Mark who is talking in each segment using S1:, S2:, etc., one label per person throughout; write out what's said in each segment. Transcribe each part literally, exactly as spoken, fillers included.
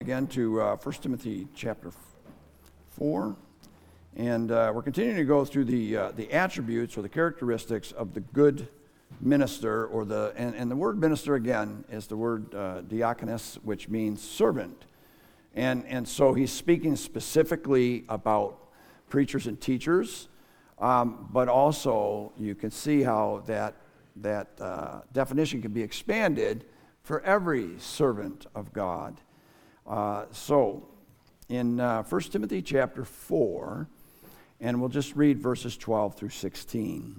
S1: Again to uh, First Timothy chapter four, and uh, we're continuing to go through the uh, the attributes or the characteristics of the good minister, or the and, and the word minister again is the word uh, diakonos, which means servant, and and so he's speaking specifically about preachers and teachers, um, but also you can see how that that uh, definition can be expanded for every servant of God. Uh, so, in uh, First Timothy chapter four, and we'll just read verses twelve through sixteen.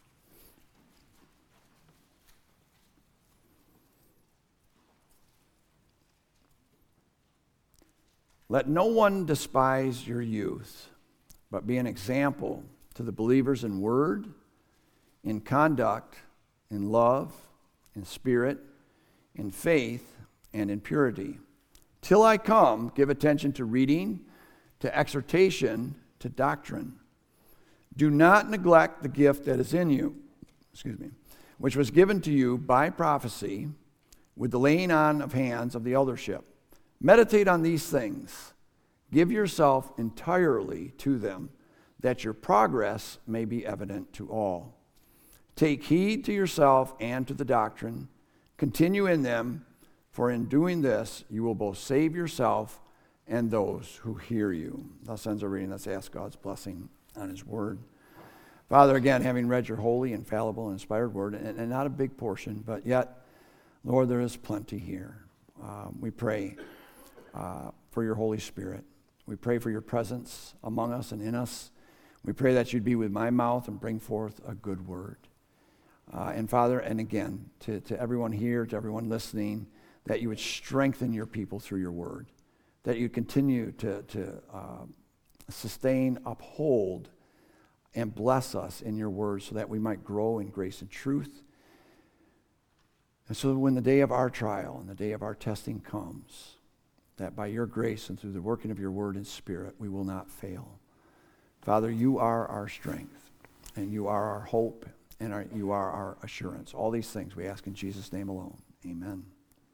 S1: Let no one despise your youth, but be an example to the believers in word, in conduct, in love, in spirit, in faith, and in purity. Till I come, give attention to reading, to exhortation, to doctrine. Do not neglect the gift that is in you, excuse me, which was given to you by prophecy with the laying on of hands of the eldership. Meditate on these things. Give yourself entirely to them, that your progress may be evident to all. Take heed to yourself and to the doctrine. Continue in them, for in doing this, you will both save yourself and those who hear you. Thus ends our reading. Let's ask God's blessing on his word. Father, again, having read your holy, infallible, and inspired word, and, and not a big portion, but yet, Lord, there is plenty here. Um, we pray uh, for your Holy Spirit. We pray for your presence among us and in us. We pray that you'd be with my mouth and bring forth a good word. Uh, and Father, and again, to, to everyone here, to everyone listening, that you would strengthen your people through your word, that you continue to, to uh, sustain, uphold, and bless us in your word so that we might grow in grace and truth. And so when the day of our trial and the day of our testing comes, that by your grace and through the working of your word and spirit, we will not fail. Father, you are our strength, and you are our hope, and our, you are our assurance. All these things we ask in Jesus' name alone. Amen.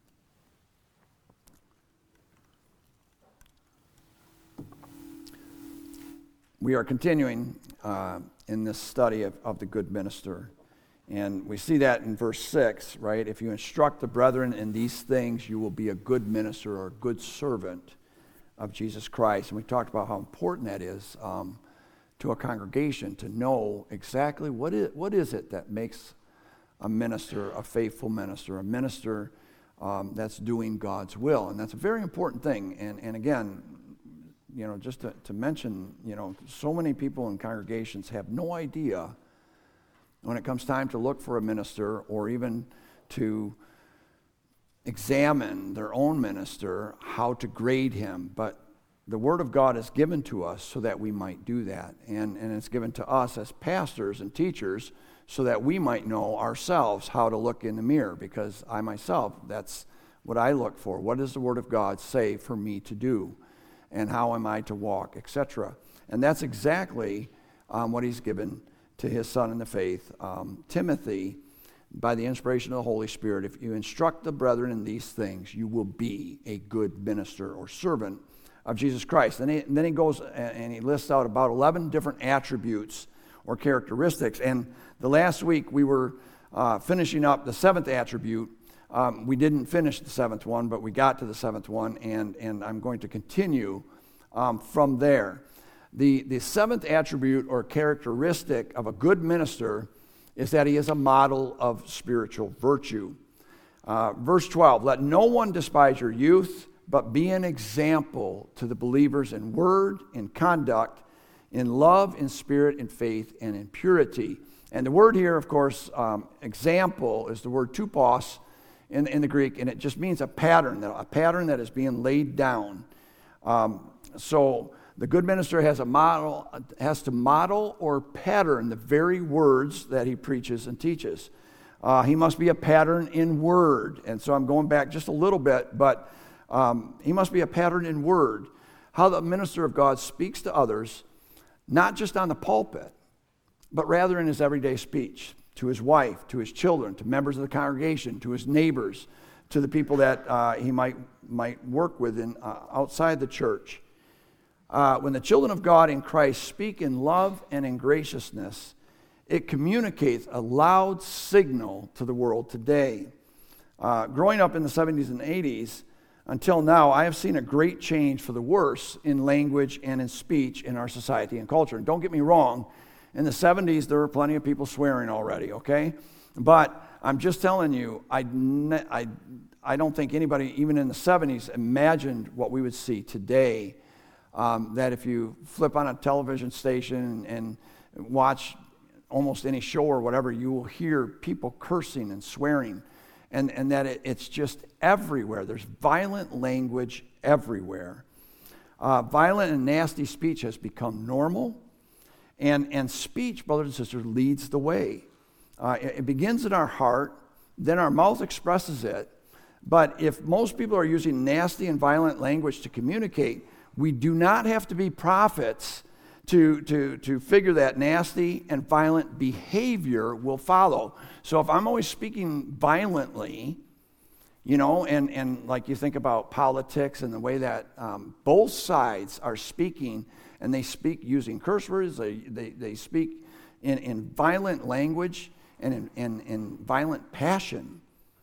S1: We are continuing uh, in this study of, of the good minister. And we see that in verse six, right? If you instruct the brethren in these things, you will be a good minister or a good servant of Jesus Christ. And we talked about how important that is um, to a congregation to know exactly what is, what is it that makes a minister a faithful minister, a minister um, that's doing God's will. And that's a very important thing. And, and again, you know, just to, to mention, you know, so many people in congregations have no idea when it comes time to look for a minister or even to examine their own minister, how to grade him. But the Word of God is given to us so that we might do that. And, and it's given to us as pastors and teachers so that we might know ourselves how to look in the mirror, because I myself, that's what I look for. What does the Word of God say for me to do? And how am I to walk, et cetera. And that's exactly um, what he's given to his son in the faith, um, Timothy, by the inspiration of the Holy Spirit. If you instruct the brethren in these things, you will be a good minister or servant of Jesus Christ. And, he, and then he goes and he lists out about eleven different attributes or characteristics. And the last week we were uh, finishing up the seventh attribute. Um, we didn't finish the seventh one, but we got to the seventh one, and, and I'm going to continue um, from there. The, the seventh attribute or characteristic of a good minister is that he is a model of spiritual virtue. Uh, verse twelve, let no one despise your youth, but be an example to the believers in word, in conduct, in love, in spirit, in faith, and in purity. And the word here, of course, um, example is the word tupos, In, in the Greek, and it just means a pattern, a pattern that is being laid down. Um, so the good minister has a model, has to model or pattern the very words that he preaches and teaches. Uh, he must be a pattern in word, and so I'm going back just a little bit, but um, he must be a pattern in word. How the minister of God speaks to others, not just on the pulpit, but rather in his everyday speech. To his wife, to his children, to members of the congregation, to his neighbors, to the people that uh, he might might work with in, uh, outside the church. Uh, when the children of God in Christ speak in love and in graciousness, it communicates a loud signal to the world today. Uh, growing up in the seventies and eighties, until now, I have seen a great change for the worse in language and in speech in our society and culture. And don't get me wrong, in the seventies, there were plenty of people swearing already, okay? But I'm just telling you, I, I, I don't think anybody, even in the seventies, imagined what we would see today. Um, that if you flip on a television station and, and watch almost any show or whatever, you will hear people cursing and swearing. And, and that it, it's just everywhere. There's violent language everywhere. Uh, violent and nasty speech has become normal. And, and speech, brothers and sisters, leads the way. Uh, it, it begins in our heart, then our mouth expresses it. But if most people are using nasty and violent language to communicate, we do not have to be prophets to, to, to figure that nasty and violent behavior will follow. So if I'm always speaking violently, you know, and, and like you think about politics and the way that um, both sides are speaking, and they speak using curse words, they, they, they speak in, in violent language and in, in, in violent passion.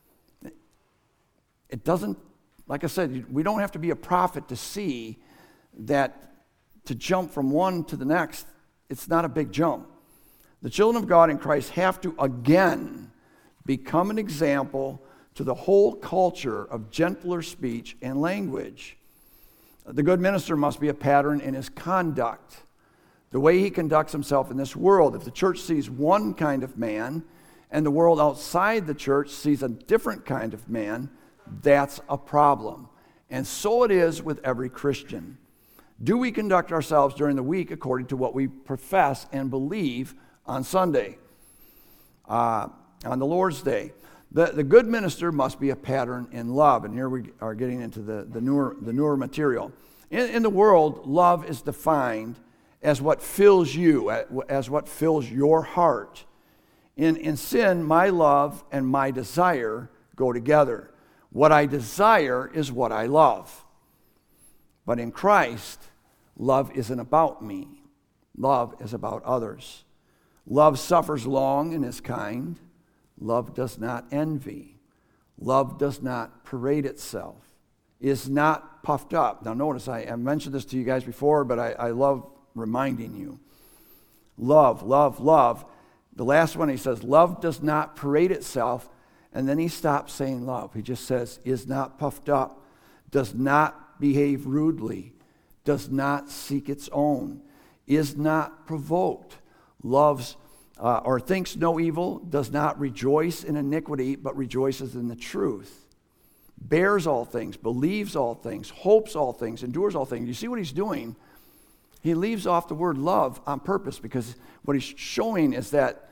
S1: It doesn't, like I said, we don't have to be a prophet to see that to jump from one to the next, it's not a big jump. The children of God in Christ have to again become an example to the whole culture of gentler speech and language. The good minister must be a pattern in his conduct, the way he conducts himself in this world. If the church sees one kind of man and the world outside the church sees a different kind of man, that's a problem. And so it is with every Christian. Do we conduct ourselves during the week according to what we profess and believe on Sunday, uh, on the Lord's Day? The, the good minister must be a pattern in love. And here we are getting into the, the, newer, the newer material. In, in the world, love is defined as what fills you, as what fills your heart. In, in sin, my love and my desire go together. What I desire is what I love. But in Christ, love isn't about me. Love is about others. Love suffers long and is kind. Love does not envy. Love does not parade itself. Is not puffed up. Now notice, I, I mentioned this to you guys before, but I, I love reminding you. Love, love, love. The last one he says, love does not parade itself. And then he stops saying love. He just says, is not puffed up, does not behave rudely, does not seek its own, is not provoked, loves uh, or thinks no evil, does not rejoice in iniquity, but rejoices in the truth, bears all things, believes all things, hopes all things, endures all things. You see what he's doing? He leaves off the word love on purpose, because what he's showing is that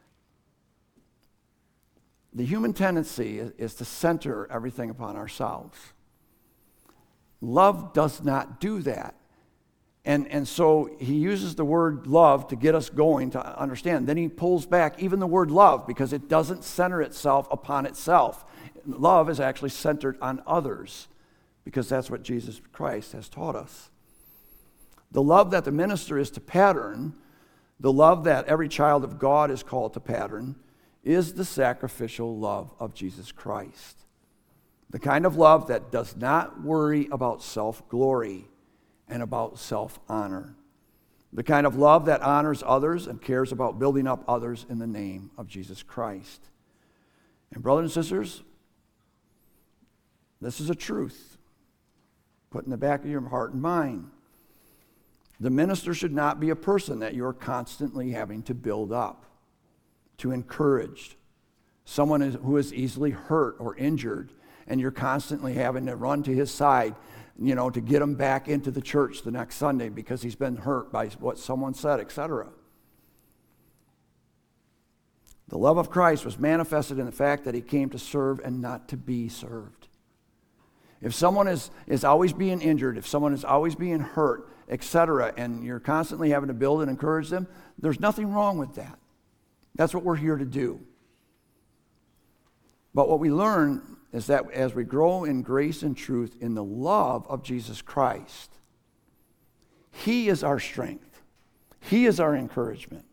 S1: the human tendency is, is to center everything upon ourselves. Love does not do that. And, and so he uses the word love to get us going to understand. Then he pulls back even the word love, because it doesn't center itself upon itself. Love is actually centered on others, because that's what Jesus Christ has taught us. The love that the minister is to pattern, the love that every child of God is called to pattern, is the sacrificial love of Jesus Christ. The kind of love that does not worry about self-glory and about self-honor. The kind of love that honors others and cares about building up others in the name of Jesus Christ. And brothers and sisters, this is a truth. Put in the back of your heart and mind. The minister should not be a person that you're constantly having to build up, to encourage. Someone who is easily hurt or injured, and you're constantly having to run to his side, you know, to get him back into the church the next Sunday because he's been hurt by what someone said, et cetera. The love of Christ was manifested in the fact that he came to serve and not to be served. If someone is, is always being injured, if someone is always being hurt, et cetera, and you're constantly having to build and encourage them, there's nothing wrong with that. That's what we're here to do. But what we learn is that as we grow in grace and truth in the love of Jesus Christ, He is our strength. He is our encouragement.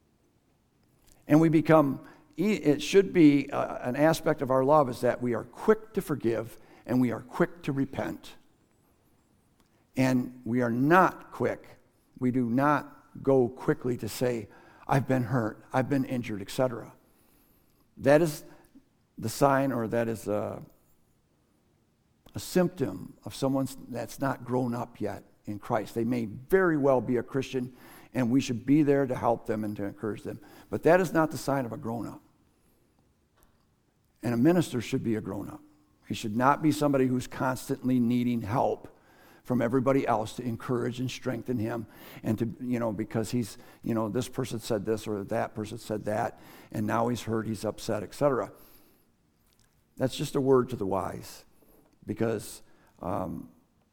S1: And we become, it should be uh, an aspect of our love is that we are quick to forgive and we are quick to repent. And we are not quick. We do not go quickly to say, I've been hurt, I've been injured, et cetera. That is the sign, or that is a, a symptom of someone that's not grown up yet in Christ. They may very well be a Christian, and we should be there to help them and to encourage them. But that is not the sign of a grown-up. And a minister should be a grown-up. He should not be somebody who's constantly needing help from everybody else to encourage and strengthen him, and to, you know, because he's, you know, this person said this or that person said that, and now he's hurt, he's upset, et cetera. That's just a word to the wise, because um,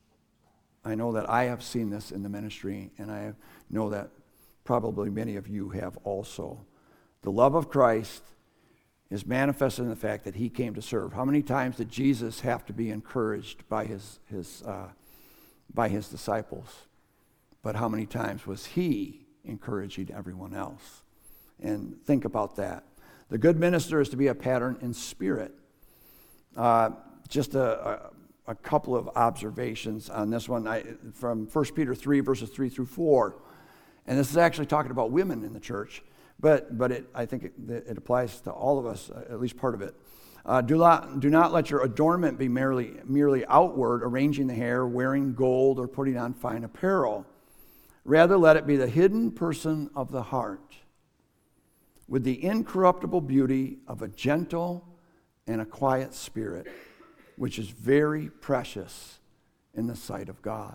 S1: I know that I have seen this in the ministry, and I know that probably many of you have also. The love of Christ is manifested in the fact that he came to serve. How many times did Jesus have to be encouraged by his his uh, by his disciples? But how many times was he encouraging everyone else? And think about that. The good minister is to be a pattern in spirit. Uh, just a, a, a couple of observations on this one I, from First Peter three, verses three through four. And this is actually talking about women in the church, but but it, I think it, it applies to all of us, at least part of it. Uh, do not do not let your adornment be merely merely outward, arranging the hair, wearing gold, or putting on fine apparel. Rather, let it be the hidden person of the heart, with the incorruptible beauty of a gentle and a quiet spirit, which is very precious in the sight of God.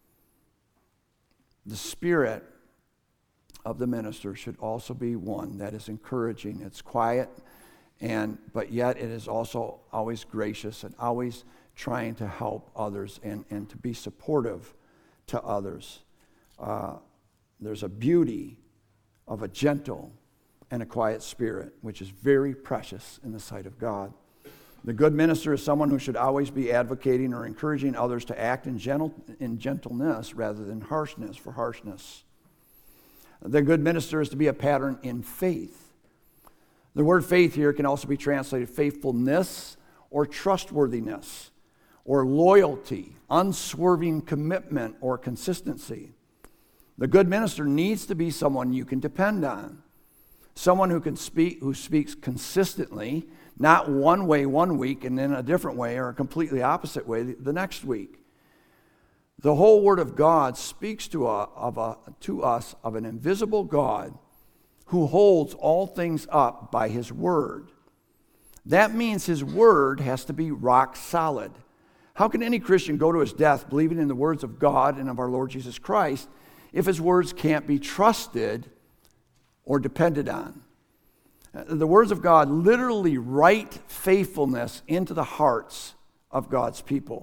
S1: The spirit of the minister should also be one that is encouraging. It's quiet, and but yet it is also always gracious and always trying to help others and, and to be supportive to others. Uh, there's a beauty of a gentle and a quiet spirit, which is very precious in the sight of God. The good minister is someone who should always be advocating or encouraging others to act in gentle in gentleness rather than harshness for harshness. The good minister is to be a pattern in faith. The word faith here can also be translated faithfulness or trustworthiness or loyalty, unswerving commitment or consistency. The good minister needs to be someone you can depend on. Someone who can speak, who speaks consistently, not one way one week and then a different way or a completely opposite way the next week. The whole Word of God speaks to, a, of a, to us of an invisible God who holds all things up by His Word. That means His Word has to be rock solid. How can any Christian go to his death believing in the words of God and of our Lord Jesus Christ if his words can't be trusted or depended on? The words of God literally write faithfulness into the hearts of God's people,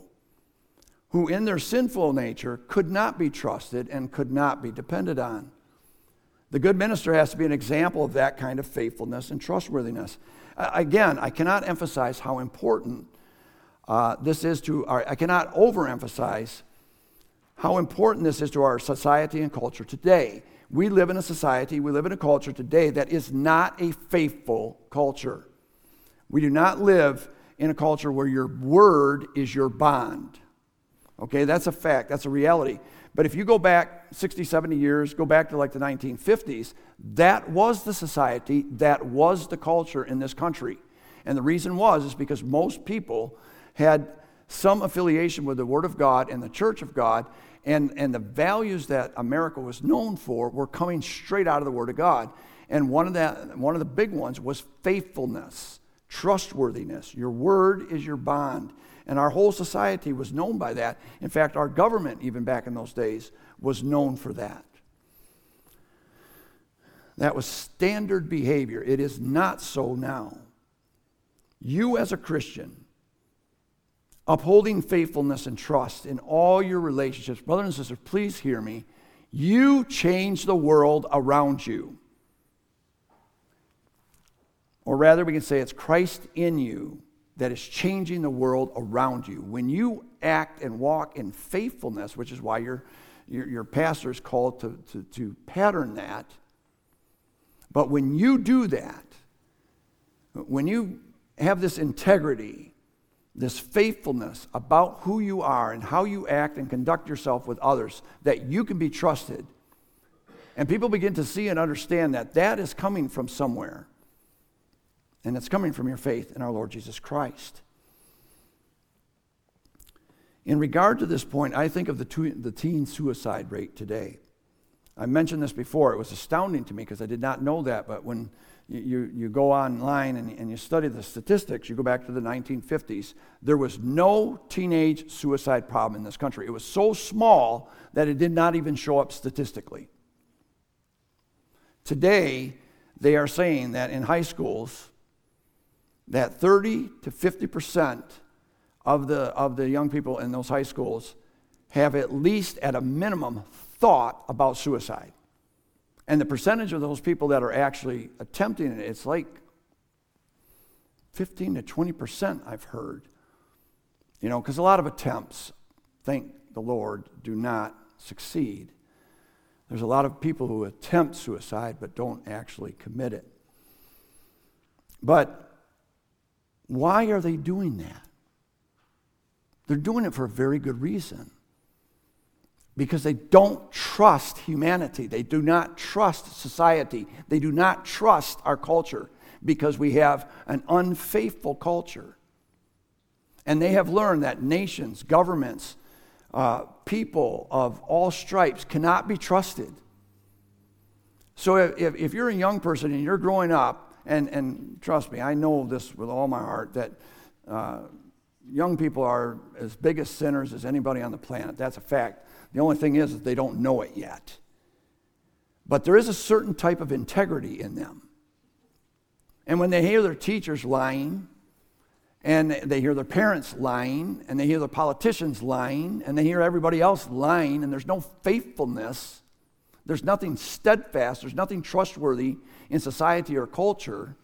S1: who in their sinful nature could not be trusted and could not be depended on. The good minister has to be an example of that kind of faithfulness and trustworthiness. Uh, again, I cannot emphasize how important uh, this is to our, I cannot overemphasize how important this is to our society and culture today. We live in a society, we live in a culture today that is not a faithful culture. We do not live in a culture where your word is your bond. Okay, that's a fact, that's a reality. But if you go back sixty, seventy years, go back to like the nineteen fifties, that was the society, that was the culture in this country. And the reason was is because most people had some affiliation with the Word of God and the Church of God, and, and the values that America was known for were coming straight out of the Word of God. And one of that, one of the big ones was faithfulness, trustworthiness. Your word is your bond. And our whole society was known by that. In fact, our government, even back in those days, was known for that. That was standard behavior. It is not so now. You as a Christian, upholding faithfulness and trust in all your relationships, brothers and sisters, please hear me. You change the world around you. Or rather, we can say it's Christ in you that is changing the world around you. When you act and walk in faithfulness, which is why your, your, your pastor is called to, to, to pattern that, but when you do that, when you have this integrity, this faithfulness about who you are and how you act and conduct yourself with others, that you can be trusted, and people begin to see and understand that that is coming from somewhere, and it's coming from your faith in our Lord Jesus Christ. In regard to this point, I think of the, two, the teen suicide rate today. I mentioned this before. It was astounding to me because I did not know that, but when you, you, you go online and, and you study the statistics, you go back to the nineteen fifties, there was no teenage suicide problem in this country. It was so small that it did not even show up statistically. Today, they are saying that in high schools, that thirty to fifty percent of the, of the young people in those high schools have at least at a minimum thought about suicide. And the percentage of those people that are actually attempting it, it's like fifteen to twenty percent I've heard. You know, because a lot of attempts, thank the Lord, do not succeed. There's a lot of people who attempt suicide but don't actually commit it. But why are they doing that? They're doing it for a very good reason. Because they don't trust humanity. They do not trust society. They do not trust our culture because we have an unfaithful culture. And they have learned that nations, governments, uh, people of all stripes cannot be trusted. So if, if you're a young person and you're growing up, and, and trust me, I know this with all my heart, that uh, young people are as big as sinners as anybody on the planet. That's a fact. The only thing is that they don't know it yet. But there is a certain type of integrity in them. And when they hear their teachers lying, and they hear their parents lying, and they hear the politicians lying, and they hear everybody else lying, and there's no faithfulness, there's nothing steadfast, there's nothing trustworthy in society or culture,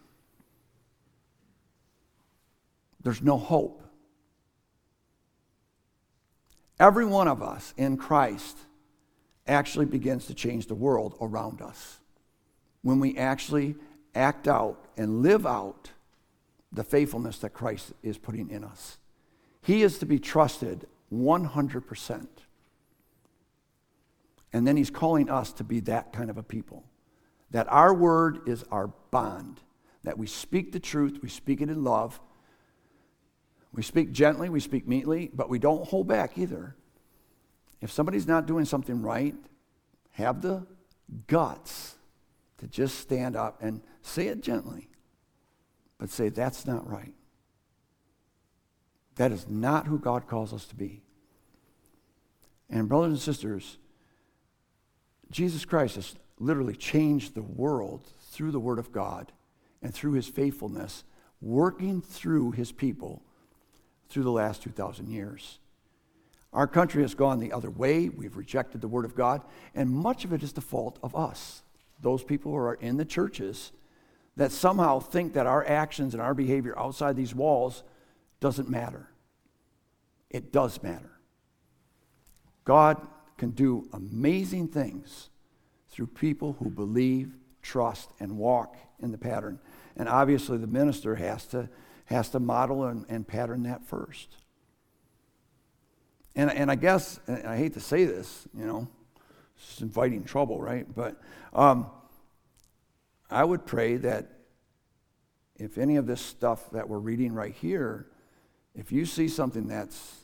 S1: there's no hope. Every one of us in Christ actually begins to change the world around us when we actually act out and live out the faithfulness that Christ is putting in us. He is to be trusted one hundred percent. And then he's calling us to be that kind of a people. That our word is our bond. That we speak the truth, we speak it in love. We speak gently, we speak meekly, but we don't hold back either. If somebody's not doing something right, have the guts to just stand up and say it gently, but say, that's not right. That is not who God calls us to be. And brothers and sisters, Jesus Christ has literally changed the world through the Word of God and through his faithfulness, working through his people through the last two thousand years. Our country has gone the other way. We've rejected the Word of God, and much of it is the fault of us, those people who are in the churches that somehow think that our actions and our behavior outside these walls doesn't matter. It does matter. God can do amazing things through people who believe, trust, and walk in the pattern. And obviously the minister has to has to model and, and pattern that first. And, and I guess, and I hate to say this, you know, it's inviting trouble, right? But um, I would pray that if any of this stuff that we're reading right here, if you see something that's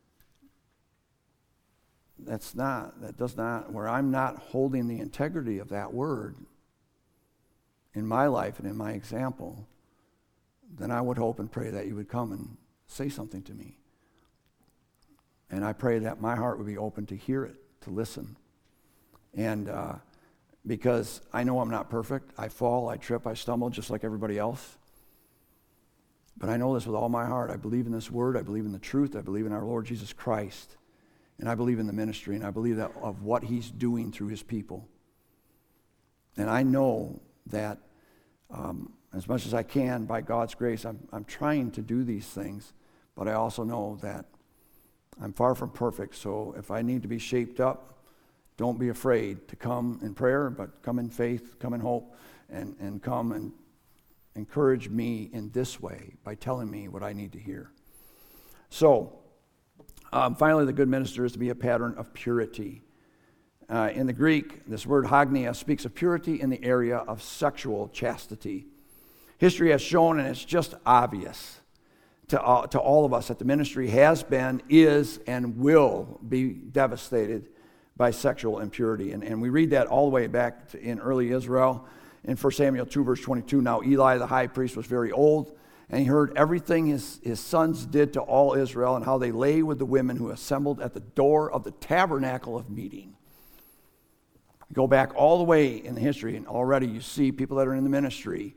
S1: that's not, that does not, where I'm not holding the integrity of that word in my life and in my example, then I would hope and pray that you would come and say something to me. And I pray that my heart would be open to hear it, to listen. And uh, because I know I'm not perfect. I fall, I trip, I stumble just like everybody else. But I know this with all my heart. I believe in this word. I believe in the truth. I believe in our Lord Jesus Christ. And I believe in the ministry. And I believe that of what he's doing through his people. And I know that um, as much as I can, by God's grace, I'm, I'm trying to do these things, but I also know that I'm far from perfect, so if I need to be shaped up, don't be afraid to come in prayer, but come in faith, come in hope, and, and come and encourage me in this way by telling me what I need to hear. So, um, finally, the good minister is to be a pattern of purity. Uh, in the Greek, this word hagnia speaks of purity in the area of sexual chastity. History has shown, and it's just obvious to, uh, to all of us, that the ministry has been, is, and will be devastated by sexual impurity. And, and we read that all the way back to, in early Israel. In First Samuel two, verse twenty-two, now Eli the high priest was very old, and he heard everything his, his sons did to all Israel, and how they lay with the women who assembled at the door of the tabernacle of meeting. Go back all the way in the history, and already you see people that are in the ministry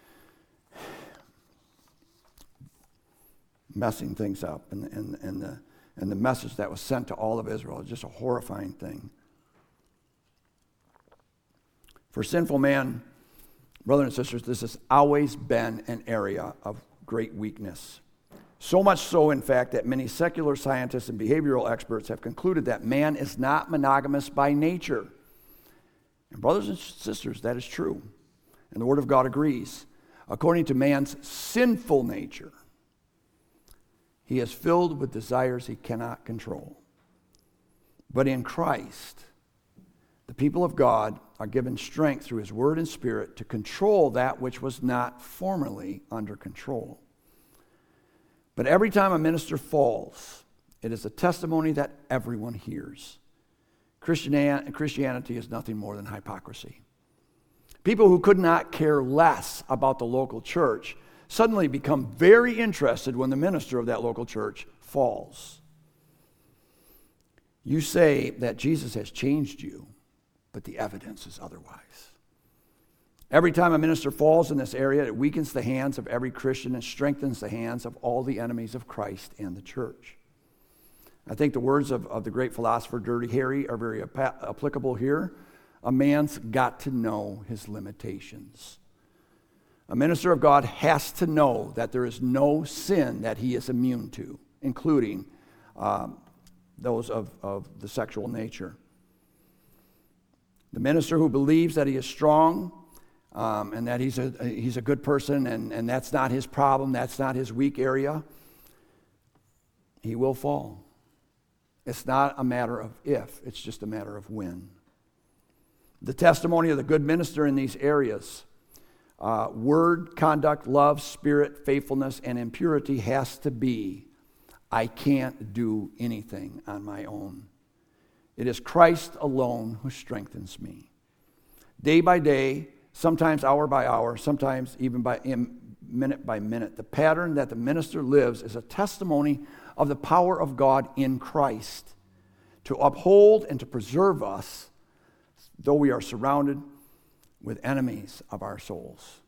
S1: messing things up, and, and, and, the, and the message that was sent to all of Israel is just a horrifying thing. For sinful man, brothers and sisters, this has always been an area of great weakness. So much so, in fact, that many secular scientists and behavioral experts have concluded that man is not monogamous by nature. And brothers and sisters, that is true. And the Word of God agrees. According to man's sinful nature, he is filled with desires he cannot control. But in Christ, the people of God are given strength through His Word and Spirit to control that which was not formerly under control. But every time a minister falls, it is a testimony that everyone hears. Christianity is nothing more than hypocrisy. People who could not care less about the local church suddenly become very interested when the minister of that local church falls. You say that Jesus has changed you, but the evidence is otherwise. Every time a minister falls in this area, it weakens the hands of every Christian and strengthens the hands of all the enemies of Christ and the church. I think the words of, of the great philosopher Dirty Harry are very ap- applicable here. A man's got to know his limitations. A minister of God has to know that there is no sin that he is immune to, including um, those of, of the sexual nature. The minister who believes that he is strong um, and that he's a, he's a good person and, and that's not his problem, that's not his weak area, he will fall. It's not a matter of if, it's just a matter of when. The testimony of the good minister in these areas, uh, word, conduct, love, spirit, faithfulness, and impurity has to be, I can't do anything on my own. It is Christ alone who strengthens me. Day by day, sometimes hour by hour, sometimes even by minute by minute, the pattern that the minister lives is a testimony of the power of God in Christ to uphold and to preserve us, though we are surrounded with enemies of our souls.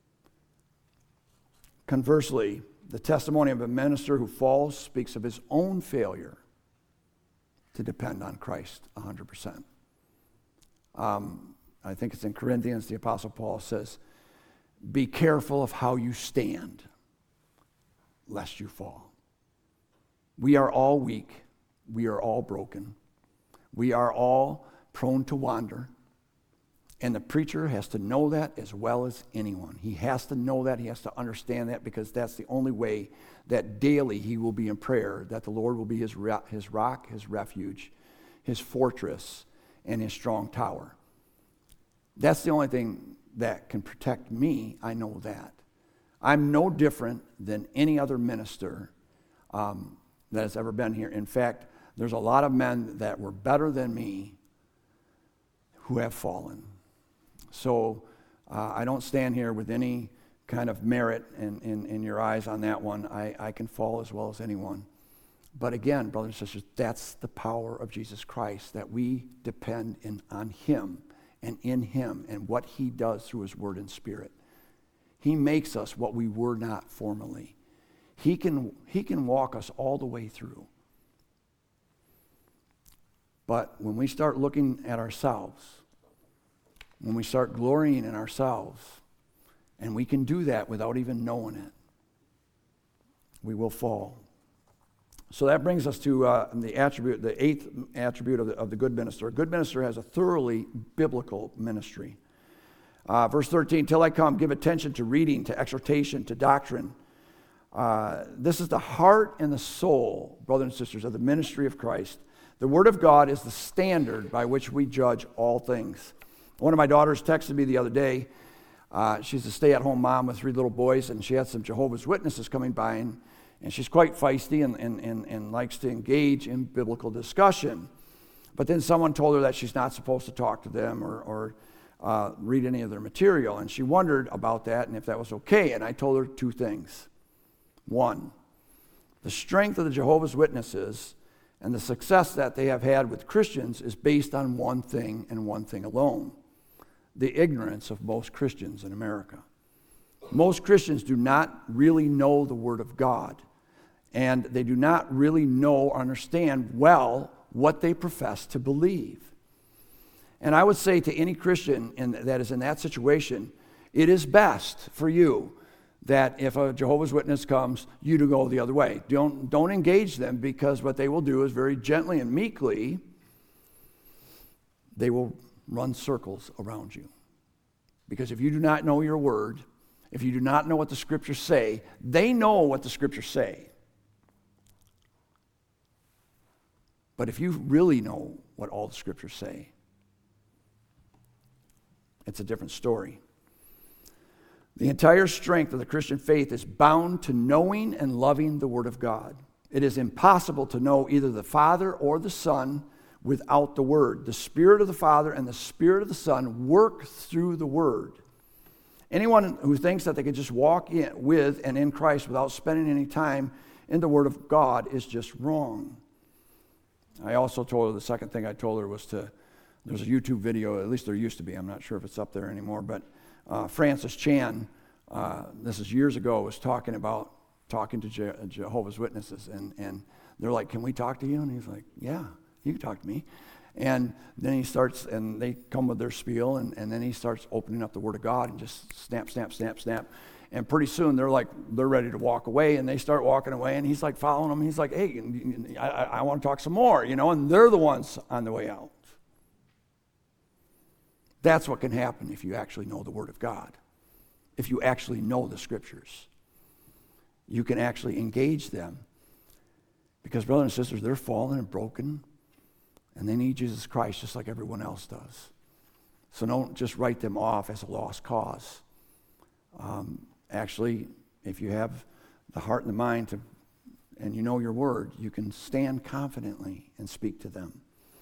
S1: Conversely, the testimony of a minister who falls speaks of his own failure to depend on Christ one hundred percent. Um, I think it's in Corinthians, the Apostle Paul says, be careful of how you stand, lest you fall. We are all weak. We are all broken. We are all prone to wander. And the preacher has to know that as well as anyone. He has to know that. He has to understand that, because that's the only way that daily he will be in prayer, that the Lord will be his, his rock, his refuge, his fortress, and his strong tower. That's the only thing that can protect me. I know that. I'm no different than any other minister um, that has ever been here. In fact, there's a lot of men that were better than me who have fallen. So uh, I don't stand here with any kind of merit in, in, in your eyes on that one. I, I can fall as well as anyone. But again, brothers and sisters, that's the power of Jesus Christ, that we depend in, on Him and in Him and what He does through His Word and Spirit. He makes us what we were not formerly. He can, he can walk us all the way through. But when we start looking at ourselves, when we start glorying in ourselves, And we can do that without even knowing it. We will fall. So that brings us to uh, the attribute, the eighth attribute of the, of the good minister. A good minister has a thoroughly biblical ministry. Uh, verse thirteen, till I come, give attention to reading, to exhortation, to doctrine. Uh, this is the heart and the soul, brothers and sisters, of the ministry of Christ. The Word of God is the standard by which we judge all things. One of my daughters texted me the other day. Uh, she's a stay-at-home mom with three little boys, and she had some Jehovah's Witnesses coming by, and, and she's quite feisty and, and, and, and likes to engage in biblical discussion. But then someone told her that she's not supposed to talk to them or, or uh, read any of their material, and she wondered about that and if that was okay, and I told her two things. One, the strength of the Jehovah's Witnesses and the success that they have had with Christians is based on one thing and one thing alone: the ignorance of most Christians in America. Most Christians do not really know the Word of God, and they do not really know or understand well what they profess to believe. And I would say to any Christian in, that is in that situation, it is best for you that if a Jehovah's Witness comes, you to go the other way. Don't, don't engage them, because what they will do is very gently and meekly, they will run circles around you. Because if you do not know your word, if you do not know what the Scriptures say, they know what the Scriptures say. But if you really know what all the Scriptures say, it's a different story. The entire strength of the Christian faith is bound to knowing and loving the Word of God. It is impossible to know either the Father or the Son without the Word. The Spirit of the Father and the Spirit of the Son work through the Word. Anyone who thinks that they can just walk in with and in Christ without spending any time in the Word of God is just wrong. I also told her, the second thing I told her was to, there's a YouTube video, at least there used to be, I'm not sure if it's up there anymore, but uh, Francis Chan, uh, this is years ago, was talking about talking to Je- Jehovah's Witnesses, and, and they're like, can we talk to you? And he's like, yeah, you can talk to me. And then he starts, and they come with their spiel, and, and then he starts opening up the Word of God and just snap, snap, snap, snap. And pretty soon they're like, they're ready to walk away, and they start walking away, and he's like following them. He's like, hey, I, I want to talk some more, you know, and they're the ones on the way out. That's what can happen if you actually know the Word of God. If you actually know the Scriptures, you can actually engage them. Because brothers and sisters, they're fallen and broken, and they need Jesus Christ just like everyone else does. So don't just write them off as a lost cause. Um, actually, if you have the heart and the mind to, and you know your word, you can stand confidently and speak to them.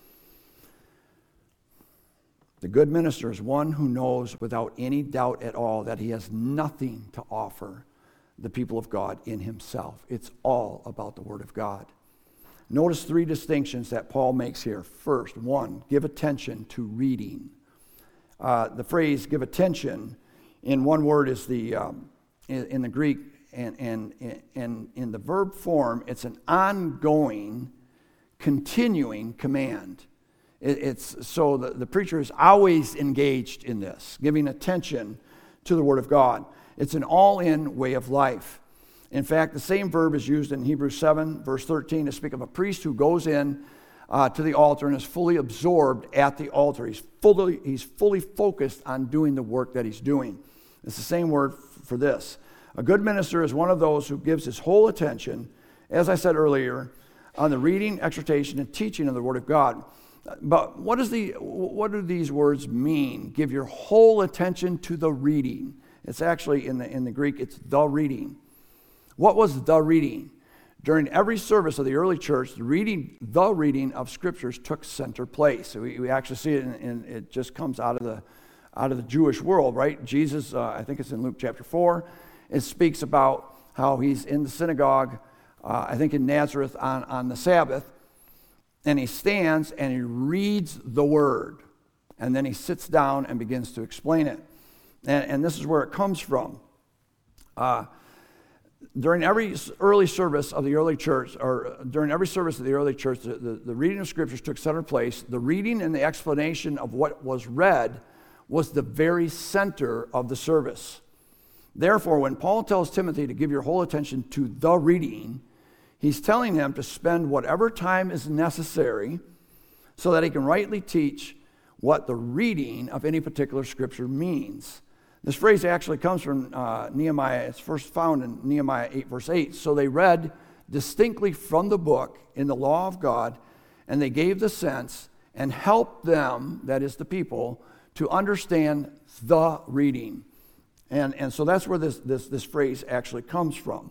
S1: The good minister is one who knows without any doubt at all that he has nothing to offer the people of God in himself. It's all about the Word of God. Notice three distinctions that Paul makes here. First, one, give attention to reading. Uh, the phrase give attention in one word is the, um, in, in the Greek, and, and, and in the verb form, it's an ongoing, continuing command. It's so the, the preacher is always engaged in this, giving attention to the Word of God. It's an all-in way of life. In fact, the same verb is used in Hebrews seven, verse thirteen, to speak of a priest who goes in uh, to the altar and is fully absorbed at the altar. He's fully, he's fully focused on doing the work that he's doing. It's the same word for this. A good minister is one of those who gives his whole attention, as I said earlier, on the reading, exhortation, and teaching of the Word of God. But what is the what do these words mean? Give your whole attention to the reading. It's actually in the in the Greek, it's the reading. What was the reading? During every service of the early church, the reading, the reading of Scriptures took center place. We, we actually see it, in, in, it just comes out of the out of the Jewish world, right? Jesus, uh, I think it's in Luke chapter four. It speaks about how he's in the synagogue, uh, I think in Nazareth on, on the Sabbath. And he stands and he reads the word. And then he sits down and begins to explain it. And, and this is where it comes from. Uh, during every early service of the early church, or during every service of the early church, the, the, the reading of Scriptures took center place. The reading and the explanation of what was read was the very center of the service. Therefore, when Paul tells Timothy to give your whole attention to the reading, he's telling him to spend whatever time is necessary so that he can rightly teach what the reading of any particular scripture means. This phrase actually comes from uh, Nehemiah. It's first found in Nehemiah eight, verse eight. So they read distinctly from the book in the law of God, and they gave the sense and helped them, that is the people, to understand the reading. And, and so that's where this, this, this phrase actually comes from.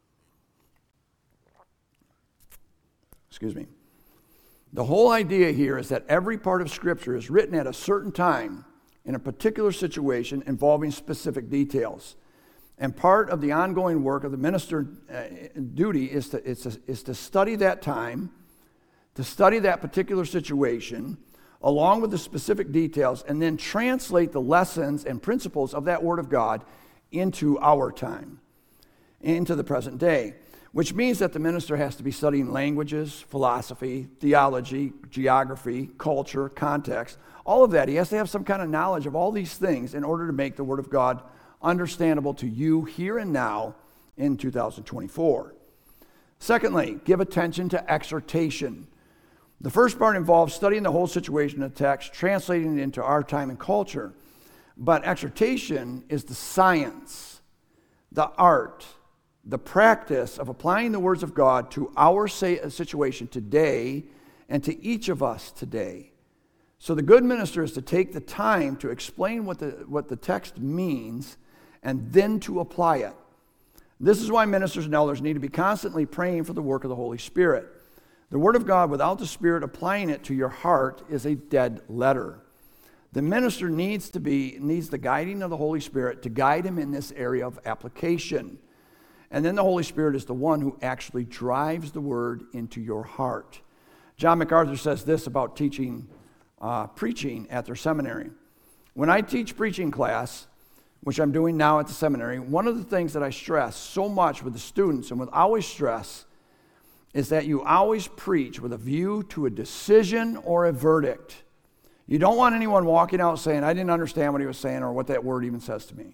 S1: Excuse me. The whole idea here is that every part of Scripture is written at a certain time in a particular situation involving specific details. And part of the ongoing work of the minister's uh, duty is to, is, to, is to study that time, to study that particular situation, along with the specific details, and then translate the lessons and principles of that Word of God into our time, into the present day. Which means that the minister has to be studying languages, philosophy, theology, geography, culture, context, all of that. He has to have some kind of knowledge of all these things in order to make the Word of God understandable to you here and now in two thousand twenty-four. Secondly, give attention to exhortation. The first part involves studying the whole situation of the text, translating it into our time and culture. But exhortation is the science, the art, the practice of applying the words of God to our situation today and to each of us today. So the good minister is to take the time to explain what the, what the text means and then to apply it. This is why ministers and elders need to be constantly praying for the work of the Holy Spirit. The Word of God, without the Spirit applying it to your heart, is a dead letter. The minister needs to be needs the guiding of the Holy Spirit to guide him in this area of application. And then the Holy Spirit is the one who actually drives the Word into your heart. John MacArthur says this about teaching, uh, preaching at their seminary. When I teach preaching class, which I'm doing now at the seminary, one of the things that I stress so much with the students and would always stress is that you always preach with a view to a decision or a verdict. You don't want anyone walking out saying, I didn't understand what he was saying or what that word even says to me.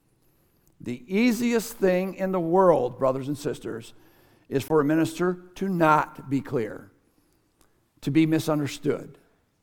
S1: The easiest thing in the world, brothers and sisters, is for a minister to not be clear, to be misunderstood.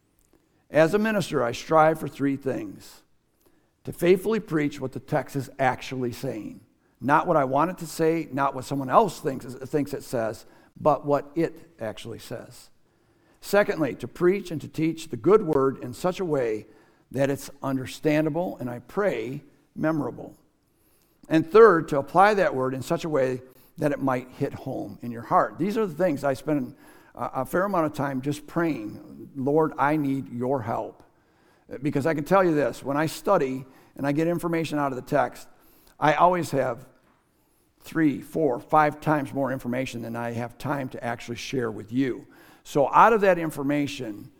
S1: As a minister, I strive for three things. To faithfully preach what the text is actually saying. Not what I want it to say, not what someone else thinks, thinks it says, but what it actually says. Secondly, to preach and to teach the good word in such a way that it's understandable and, I pray, memorable. And third, to apply that word in such a way that it might hit home in your heart. These are the things I spend a fair amount of time just praying, Lord, I need your help. Because I can tell you this, when I study and I get information out of the text, I always have three, four, five times more information than I have time to actually share with you. So out of that information,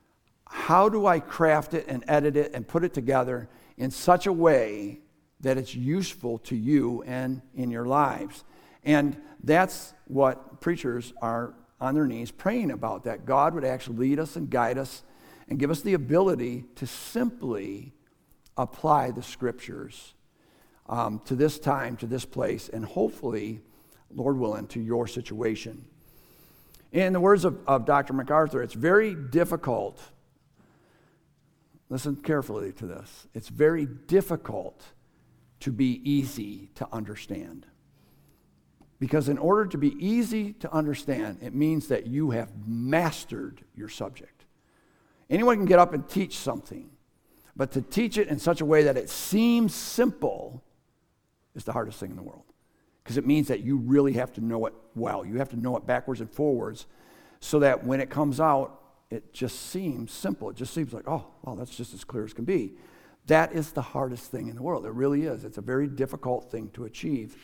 S1: how do I craft it and edit it and put it together in such a way that it's useful to you and in your lives? And that's what preachers are on their knees praying about, that God would actually lead us and guide us and give us the ability to simply apply the Scriptures um, to this time, to this place, and hopefully, Lord willing, to your situation. In the words of, of Doctor MacArthur, it's very difficult, listen carefully to this, it's very difficult to be easy to understand. Because in order to be easy to understand, it means that you have mastered your subject. Anyone can get up and teach something, but to teach it in such a way that it seems simple is the hardest thing in the world. Because it means that you really have to know it well. You have to know it backwards and forwards so that when it comes out, it just seems simple. It just seems like, oh, well, that's just as clear as can be. That is the hardest thing in the world. It really is. It's a very difficult thing to achieve.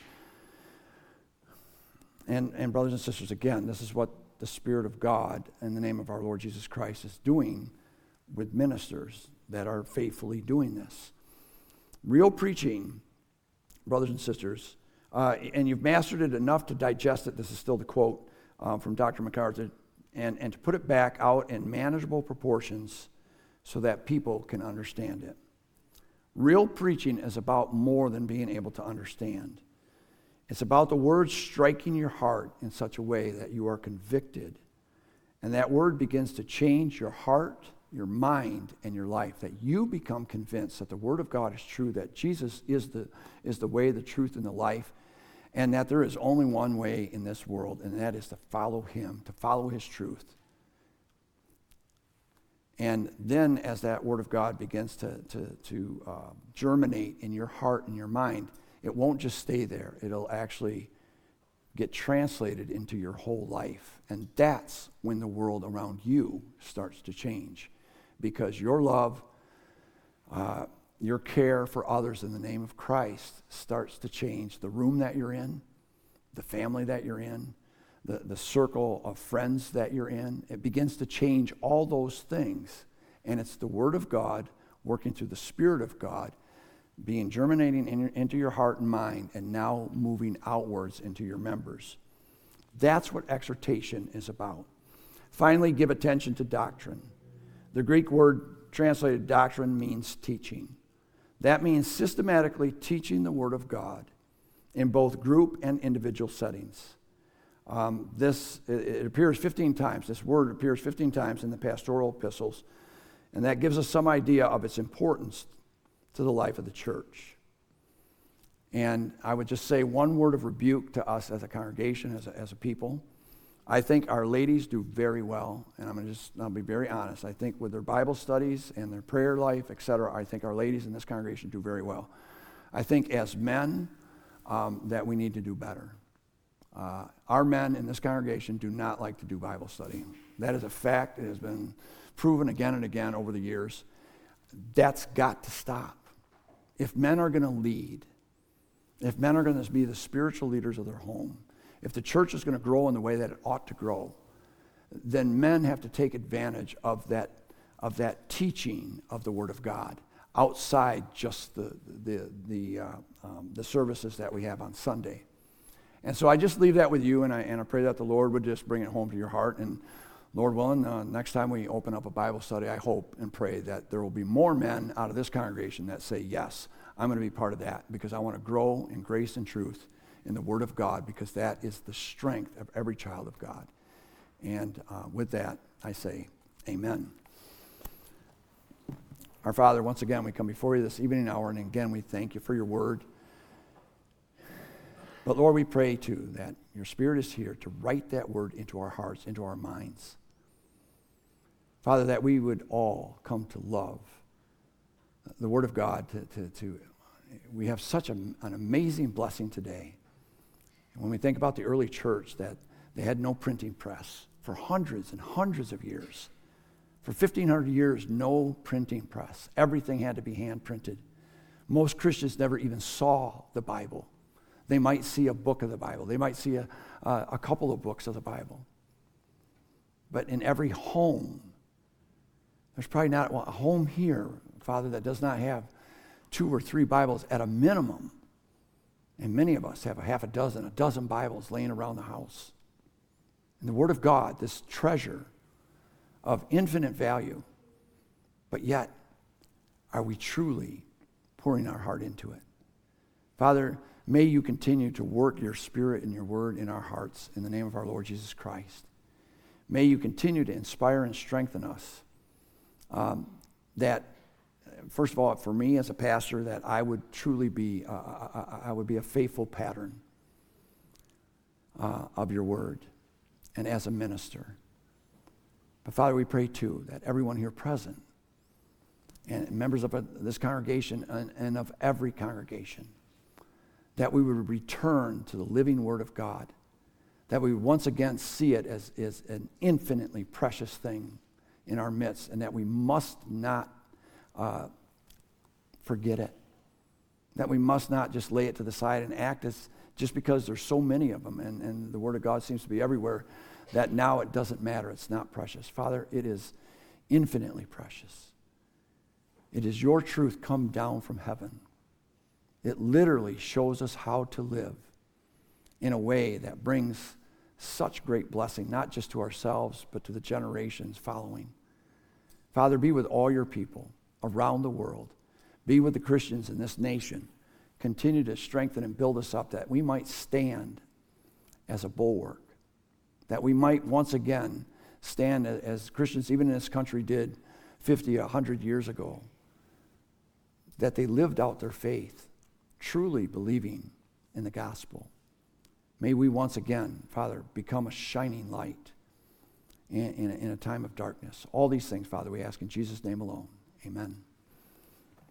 S1: And, and brothers and sisters, again, this is what the Spirit of God in the name of our Lord Jesus Christ is doing with ministers that are faithfully doing this. Real preaching, brothers and sisters, uh, and you've mastered it enough to digest it. This is still the quote uh, from Doctor MacArthur, and, and to put it back out in manageable proportions so that people can understand it. Real preaching is about more than being able to understand. It's about the word striking your heart in such a way that you are convicted. And that word begins to change your heart, your mind, and your life. That you become convinced that the word of God is true, that Jesus is the, is the way, the truth, and the life, and that there is only one way in this world, and that is to follow him, to follow his truth. And then as that word of God begins to, to, to uh, germinate in your heart and your mind, it won't just stay there. It'll actually get translated into your whole life. And that's when the world around you starts to change. Because your love, uh, your care for others in the name of Christ starts to change the room that you're in, the family that you're in, the, the circle of friends that you're in. It begins to change all those things. And it's the Word of God working through the Spirit of God, being germinating in your, into your heart and mind, and now moving outwards into your members. That's what exhortation is about. Finally, give attention to doctrine. The Greek word translated doctrine means teaching. That means systematically teaching the Word of God in both group and individual settings. Um, this, it, it appears fifteen times. This word appears fifteen times in the pastoral epistles, and that gives us some idea of its importance to the life of the church. And I would just say one word of rebuke to us as a congregation, as a, as a people. I think our ladies do very well, and I'm going to just I'll be very honest. I think with their Bible studies and their prayer life, et cetera, I think our ladies in this congregation do very well. I think as men um, that we need to do better. Uh, our men in this congregation do not like to do Bible study. That is a fact. It has been proven again and again over the years. That's got to stop. If men are going to lead, if men are going to be the spiritual leaders of their home, if the church is going to grow in the way that it ought to grow, then men have to take advantage of that, of that teaching of the Word of God outside just the, the, the, uh, um, the services that we have on Sunday. And so I just leave that with you, and I, and I pray that the Lord would just bring it home to your heart. And Lord willing, uh, next time we open up a Bible study, I hope and pray that there will be more men out of this congregation that say, yes, I'm going to be part of that because I want to grow in grace and truth in the Word of God, because that is the strength of every child of God. And uh, with that, I say, amen. Our Father, once again, we come before you this evening hour, and again, we thank you for your word. But Lord, we pray too that your Spirit is here to write that word into our hearts, into our minds. Father, that we would all come to love the Word of God. To, to, to we have such a, an amazing blessing today. And when we think about the early church, that they had no printing press for hundreds and hundreds of years. For fifteen hundred years, no printing press. Everything had to be hand printed. Most Christians never even saw the Bible. They might see a book of the Bible. They might see a, uh, a couple of books of the Bible. But in every home, there's probably not a home here, Father, that does not have two or three Bibles at a minimum. And many of us have a half a dozen, a dozen Bibles laying around the house. And the Word of God, this treasure of infinite value, but yet, are we truly pouring our heart into it? Father, may you continue to work your Spirit and your Word in our hearts in the name of our Lord Jesus Christ. May you continue to inspire and strengthen us. Um, that, first of all, for me as a pastor, that I would truly be, uh, I, I would be a faithful pattern uh, of your Word, and as a minister. But Father, we pray too that everyone here present, and members of this congregation and, and of every congregation, that we would return to the living Word of God, that we would once again see it as, as an infinitely precious thing in our midst, and that we must not uh, forget it, that we must not just lay it to the side and act as just because there's so many of them, and, and the Word of God seems to be everywhere, that now it doesn't matter, it's not precious. Father, it is infinitely precious. It is your truth come down from heaven. It literally shows us how to live in a way that brings such great blessing, not just to ourselves, but to the generations following. Father, be with all your people around the world. Be with the Christians in this nation. Continue to strengthen and build us up that we might stand as a bulwark, that we might once again stand as Christians, even in this country did fifty, a hundred years ago, that they lived out their faith, truly believing in the gospel. May we once again, Father, become a shining light in, in, in a time of darkness. All these things, Father, we ask in Jesus' name alone. Amen.